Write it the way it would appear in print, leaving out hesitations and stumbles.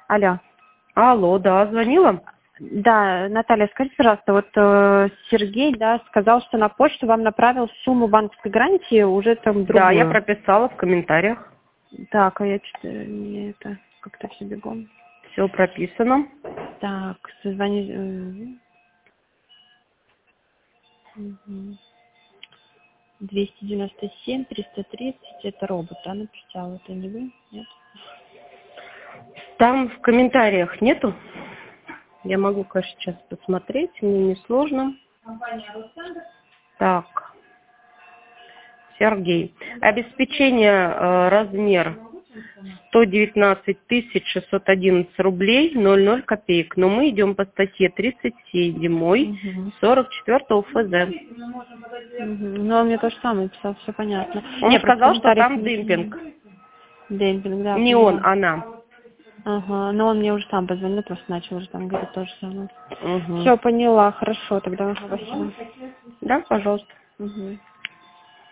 Алло. Алло, да, звонила? Да, Наталья, скажите, пожалуйста, вот Сергей, да, сказал, что на почту вам направил сумму банковской гарантии уже там другую. Да, я прописала в комментариях. Так, а я что-то не это как-то все бегом. Все прописано. Так, созвони. 297, 330, это робот, да, написал, это не вы? Нет? Там в комментариях нету? Я могу, конечно, сейчас посмотреть, мне не сложно. Так, Сергей. Обеспечение размер 119 611 рублей 00 копеек. Но мы идем по статье 37, 44 УФЗ. Ну, он мне то же самое писал, все понятно. Он Нет, просто сказал, что комментариев там не- демпинг. Демпинг, да, Не поняла. он, она. Ага, но он мне уже сам позвонил, просто начал уже там говорить то же самое. Угу. Все, поняла, хорошо, тогда спасибо. Да, пожалуйста. Угу.